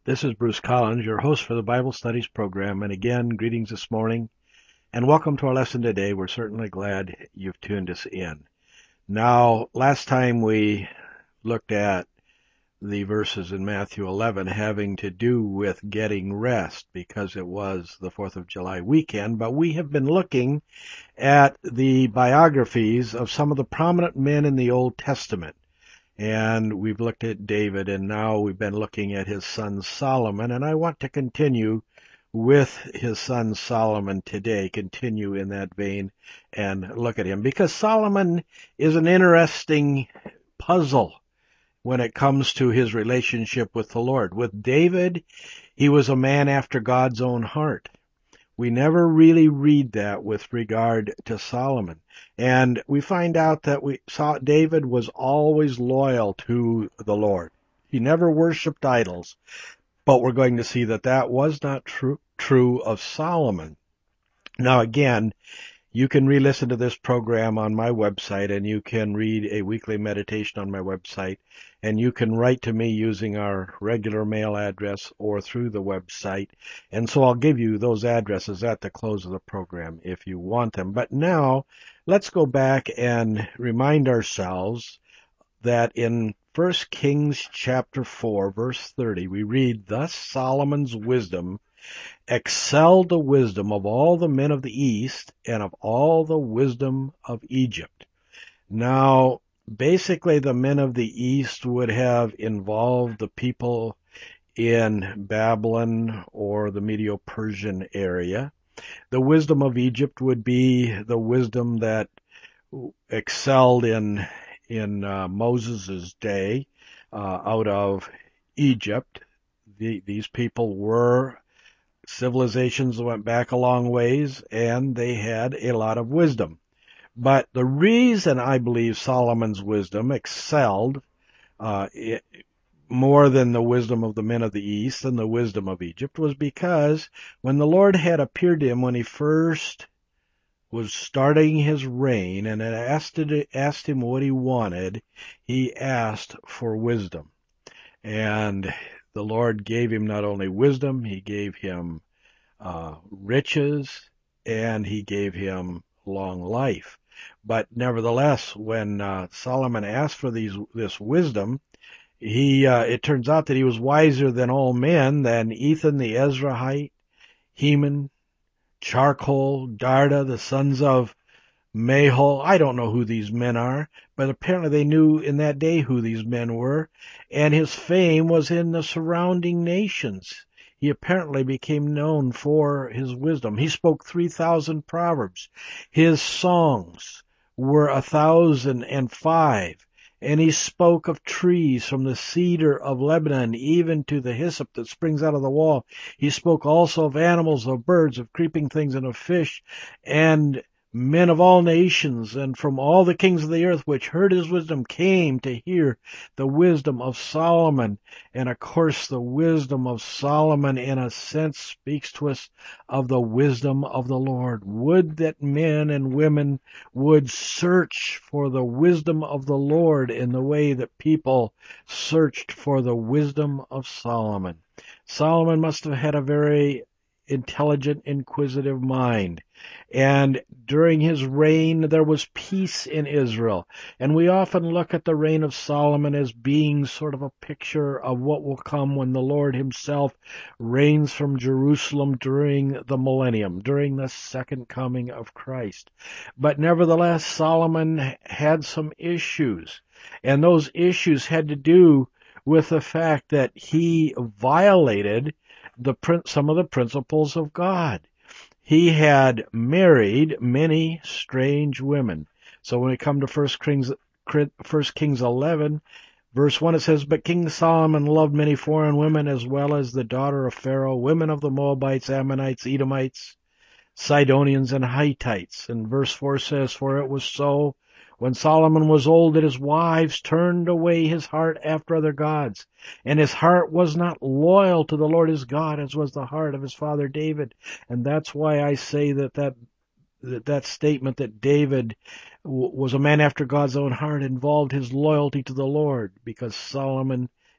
This is Bruce Collins, your host for the Bible Studies program. And again, greetings this morning and welcome to our lesson today. We're certainly glad you've tuned us in. Now, last time we looked at the verses in Matthew 11 having to do with getting rest because it was the 4th of July weekend, but we have been looking at the biographies of some of the prominent men in the Old Testament. And we've looked at David, and now we've been looking at his son Solomon, and I want to continue with his son Solomon today, continue in that vein and look at him, because Solomon is an interesting puzzle when it comes to his relationship with the Lord. With David, he was a man after God's own heart. We never really read that with regard to Solomon. And we find out that David was always loyal to the Lord. He never worshipped idols. But we're going to see that that was not true of Solomon. Now again, you can re-listen to this program on my website, and you can read a weekly meditation on my website, and you can write to me using our regular mail address or through the website. And so I'll give you those addresses at the close of the program if you want them. But now, let's go back and remind ourselves that in 1 Kings chapter 4, verse 30, we read, "Thus Solomon's wisdom excelled the wisdom of all the men of the East and of all the wisdom of Egypt." Now, basically the men of the East would have involved the people in Babylon or the Medo-Persian area. The wisdom of Egypt would be the wisdom that excelled in Moses' day out of Egypt. These people were civilizations that went back a long ways, and they had a lot of wisdom. But the reason I believe Solomon's wisdom excelled more than the wisdom of the men of the East and the wisdom of Egypt was because when the Lord had appeared to him when he first was starting his reign and had asked him what he wanted, he asked for wisdom. And the Lord gave him not only wisdom, he gave him riches, and he gave him long life. But nevertheless, when Solomon asked for this wisdom, it turns out that he was wiser than all men, than Ethan the Ezrahite, Heman, Charcoal, Darda, the sons of Mahol. I don't know who these men are, but apparently they knew in that day who these men were, and his fame was in the surrounding nations. He apparently became known for his wisdom. He spoke 3,000 proverbs. His songs were 1,005. And he spoke of trees from the cedar of Lebanon even to the hyssop that springs out of the wall. He spoke also of animals, of birds, of creeping things, and of fish, and men of all nations and from all the kings of the earth which heard his wisdom came to hear the wisdom of Solomon. And of course the wisdom of Solomon in a sense speaks to us of the wisdom of the Lord. Would that men and women would search for the wisdom of the Lord in the way that people searched for the wisdom of Solomon. Solomon must have had a very intelligent, inquisitive mind. And during his reign, there was peace in Israel. And we often look at the reign of Solomon as being sort of a picture of what will come when the Lord himself reigns from Jerusalem during the millennium, during the second coming of Christ. But nevertheless, Solomon had some issues. And those issues had to do with the fact that he violated some of the principles of God. He had married many strange women. So when we come to 1 Kings 11, verse 1, it says, "But King Solomon loved many foreign women, as well as the daughter of Pharaoh, women of the Moabites, Ammonites, Edomites, Sidonians, and Hittites." And verse 4 says, "For it was so, when Solomon was old, that his wives turned away his heart after other gods, and his heart was not loyal to the Lord his God, as was the heart of his father David." And that's why I say that statement that David was a man after God's own heart involved his loyalty to the Lord, because Solomon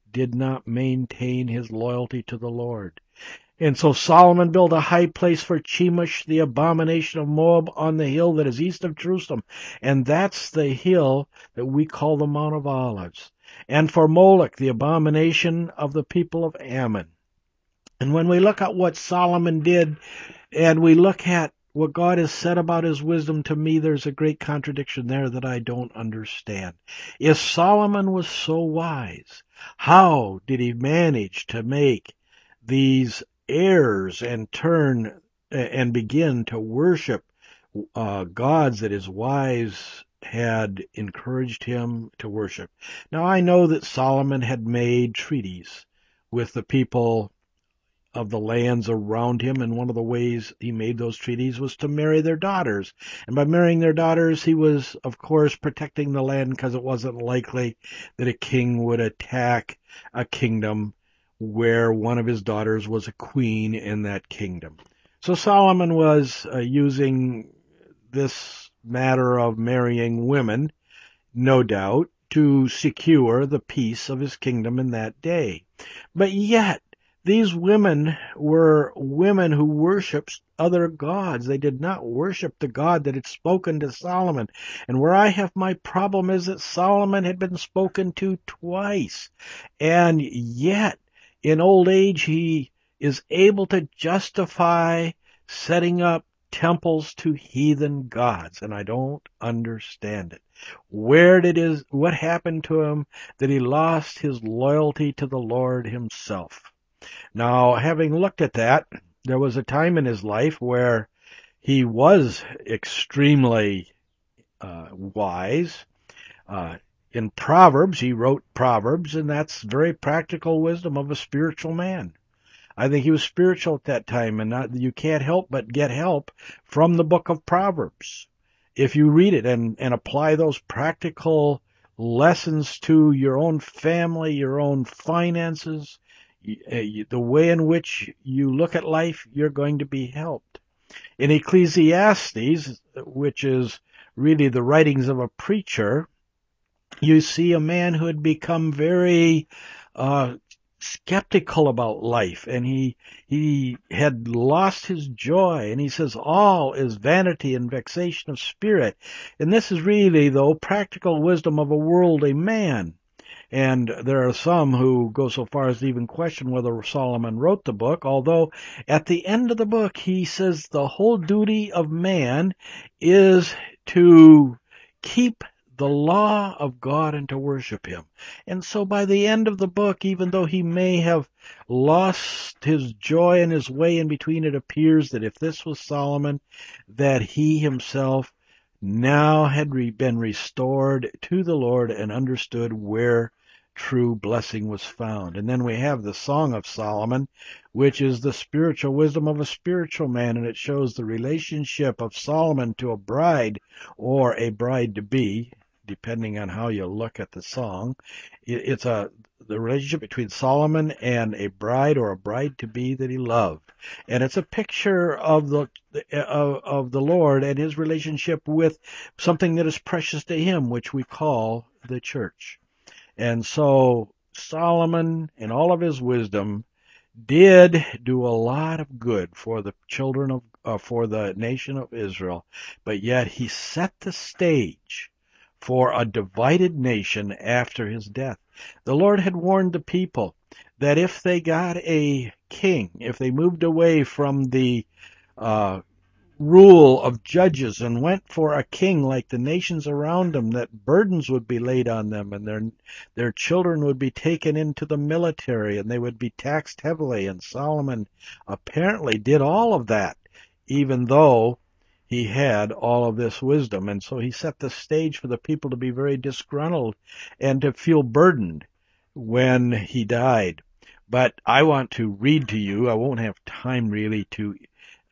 did not maintain his loyalty to the Lord. And so Solomon built a high place for Chemosh, the abomination of Moab, on the hill that is east of Jerusalem. And that's the hill that we call the Mount of Olives. And for Moloch, the abomination of the people of Ammon. And when we look at what Solomon did, and we look at what God has said about his wisdom, to me there's a great contradiction there that I don't understand. If Solomon was so wise, how did he manage to make these heirs and turn and begin to worship gods that his wives had encouraged him to worship? Now I know that Solomon had made treaties with the people of the lands around him, and one of the ways he made those treaties was to marry their daughters. And by marrying their daughters, he was, of course, protecting the land, because it wasn't likely that a king would attack a kingdom where one of his daughters was a queen in that kingdom. So Solomon was using this matter of marrying women, no doubt, to secure the peace of his kingdom in that day. But yet, these women were women who worshipped other gods. They did not worship the God that had spoken to Solomon. And where I have my problem is that Solomon had been spoken to twice. And yet, in old age, he is able to justify setting up temples to heathen gods. And I don't understand it. What happened to him that he lost his loyalty to the Lord himself? Now, having looked at that, there was a time in his life where he was extremely wise. In Proverbs, he wrote Proverbs, and that's very practical wisdom of a spiritual man. I think he was spiritual at that time, and you can't help but get help from the book of Proverbs. If you read it and apply those practical lessons to your own family, your own finances, the way in which you look at life, you're going to be helped. In Ecclesiastes, which is really the writings of a preacher, you see a man who had become very skeptical about life, and he had lost his joy, and he says all is vanity and vexation of spirit. And this is really, though, practical wisdom of a worldly man. And there are some who go so far as to even question whether Solomon wrote the book, although at the end of the book he says the whole duty of man is to keep the law of God and to worship him. And so by the end of the book, even though he may have lost his joy and his way in between, it appears that if this was Solomon, that he himself now had been restored to the Lord and understood where true blessing was found. And then we have the Song of Solomon, which is the spiritual wisdom of a spiritual man, and it shows the relationship of Solomon to a bride or a bride-to-be, depending on how you look at the song. It's the relationship between Solomon and a bride or a bride-to-be that he loved. And it's a picture of the Lord and his relationship with something that is precious to him, which we call the church. And so Solomon, in all of his wisdom, did do a lot of good for the children of, for the nation of Israel, but yet he set the stage for a divided nation after his death. The Lord had warned the people that if they got a king, if they moved away from the rule of judges and went for a king like the nations around them, that burdens would be laid on them, and their children would be taken into the military, and they would be taxed heavily. And Solomon apparently did all of that, even though he had all of this wisdom. And so he set the stage for the people to be very disgruntled and to feel burdened when he died. But I want to read to you, I won't have time really to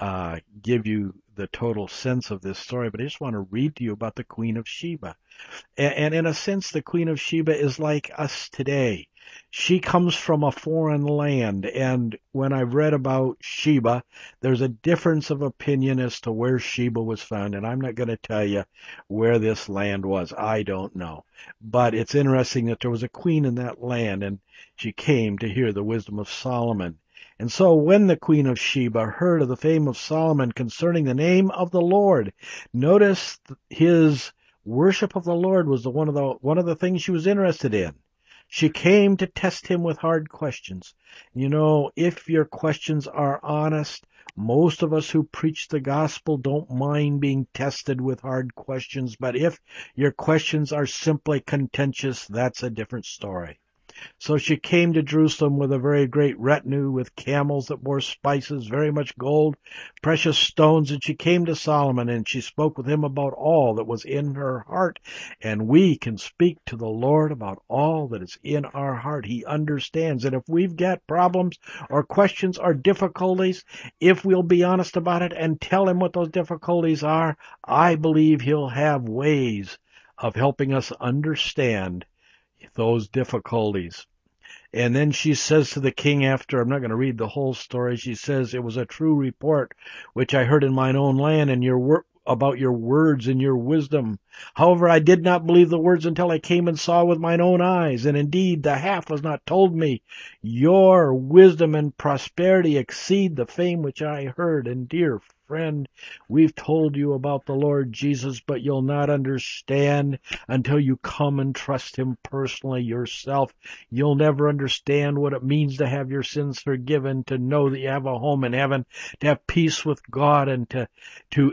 give you the total sense of this story, but I just want to read to you about the Queen of Sheba. And in a sense, the Queen of Sheba is like us today. She comes from a foreign land, and when I've read about Sheba, there's a difference of opinion as to where Sheba was found, and I'm not going to tell you where this land was. I don't know. But it's interesting that there was a queen in that land, and she came to hear the wisdom of Solomon. And so when the Queen of Sheba heard of the fame of Solomon concerning the name of the Lord, notice his worship of the Lord was one of the things she was interested in. She came to test him with hard questions. You know, if your questions are honest, most of us who preach the gospel don't mind being tested with hard questions, but if your questions are simply contentious, that's a different story. So she came to Jerusalem with a very great retinue, with camels that bore spices, very much gold, precious stones. And she came to Solomon, and she spoke with him about all that was in her heart. And we can speak to the Lord about all that is in our heart. He understands. And if we've got problems or questions or difficulties, if we'll be honest about it and tell him what those difficulties are, I believe he'll have ways of helping us understand those difficulties. And then she says to the king after, I'm not going to read the whole story, she says, it was a true report which I heard in mine own land and about your words and your wisdom. However, I did not believe the words until I came and saw with mine own eyes, and indeed the half was not told me. Your wisdom and prosperity exceed the fame which I heard. And dear friend, we've told you about the Lord Jesus, but you'll not understand until you come and trust him personally yourself. You'll never understand what it means to have your sins forgiven, to know that you have a home in heaven, to have peace with God, and to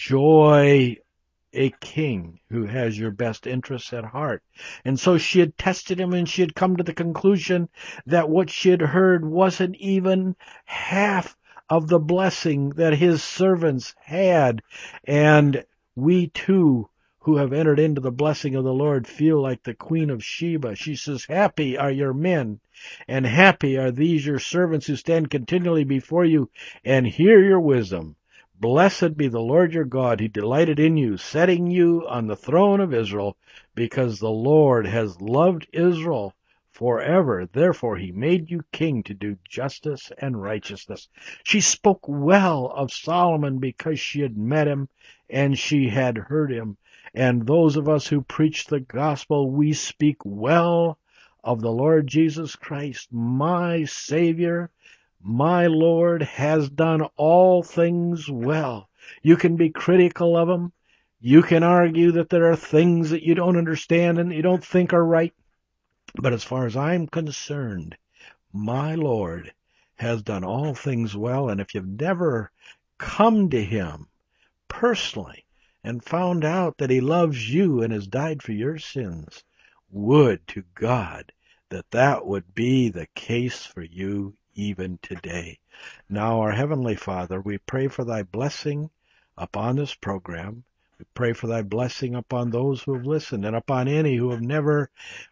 enjoy a king who has your best interests at heart. And so she had tested him, and she had come to the conclusion that what she had heard wasn't even half of the blessing that his servants had. And we too, who have entered into the blessing of the Lord, feel like the Queen of Sheba. She says, happy are your men, and happy are these your servants who stand continually before you and hear your wisdom. Blessed be the Lord your God, who delighted in you, setting you on the throne of Israel, because the Lord has loved Israel forever. Therefore he made you king to do justice and righteousness. She spoke well of Solomon because she had met him and she had heard him. And those of us who preach the gospel, we speak well of the Lord Jesus Christ, my Savior. My Lord has done all things well. You can be critical of him. You can argue that there are things that you don't understand and you don't think are right. But as far as I'm concerned, my Lord has done all things well. And if you've never come to him personally and found out that he loves you and has died for your sins, would to God that would be the case for you even today. Now, our Heavenly Father, we pray for thy blessing upon this program. We pray for thy blessing upon those who have listened and upon any who have never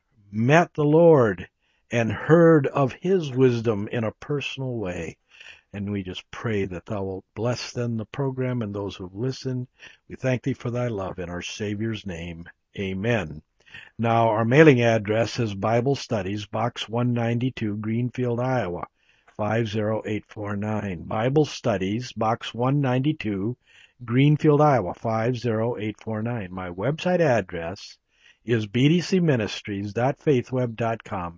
met the Lord and heard of his wisdom in a personal way. And we just pray that thou wilt bless then the program and those who have listened. We thank thee for thy love in our Savior's name. Amen. Now, our mailing address is Bible Studies, Box 192, Greenfield, Iowa, 50849. Bible Studies, Box 192, Greenfield, Iowa, 50849. My website address is bdcministries.faithweb.com,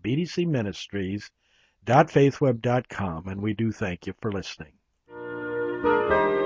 bdcministries.faithweb.com, and we do thank you for listening.